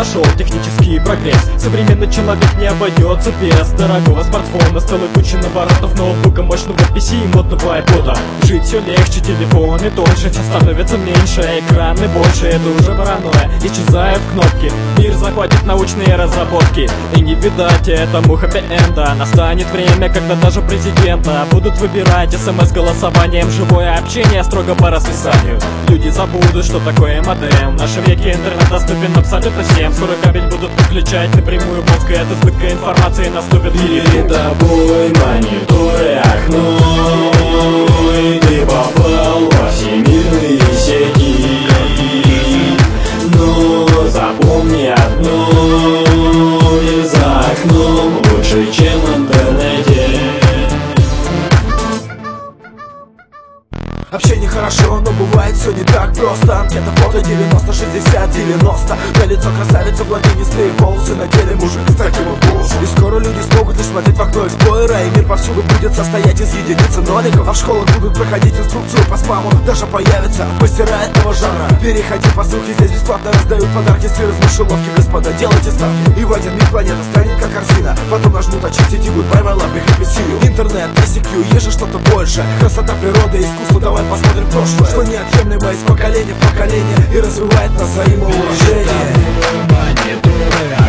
пошел технический прогресс. Современный человек не обойдется без дорогого смартфона, целой кучи наворотов, ноутбука, мощного PC и модного айпода. Жить все легче, телефоны тоньше, все становится меньше, экраны больше, это уже паранойя. Исчезают кнопки, мир захватит научные разработки, и не видать этому хэппи-энда. Настанет время, когда даже президента будут выбирать смс-голосованием. Живое общение строго по расписанию. Люди забудут, что такое модем. В нашем веке интернет доступен абсолютно всем. Скоро кабель будут подключать напрямую мозг, и от избытка информации наступит перед тобой монитор и окно, и ты попал во всемирные сети. Но запомни одно: мир за окном лучше, чем в интернете. Общение хорошо, но бывает все не так просто. Анкета фото 90, 60, 90. На лицо красавица, блондинистые волосы, на теле мужик с таким вот голосом. И скоро люди смогут лишь смотреть в окно эксплойера, и мир повсюду будет состоять из единиц и ноликов. А в школах будут проходить инструкцию по спаму. Даже появится мастера этого жанра. Переходи по ссылке, здесь бесплатно раздают подарки с размышеловки. Господа, делайте ставки, и в один миг планета станет как корзина. Потом нажмут очистить и будет прямо лапы хиппи-сию. Интернет, ICQ, есть же что-то больше. Красота природы, искусство, давай посмотрим прошлое, что неотъемлемо из поколения в поколение и развивает нас взаимоуважение.